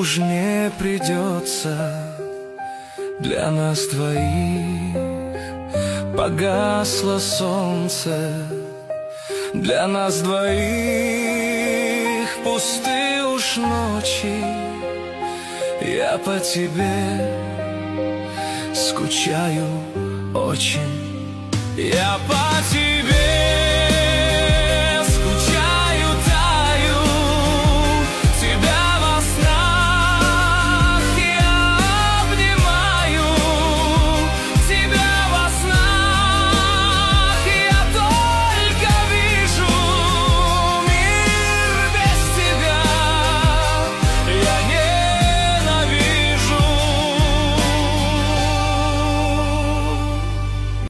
уж не придется для нас двоих. Погасло солнце для нас двоих, пусты уж ночи. Я по тебе скучаю очень. Я по тебе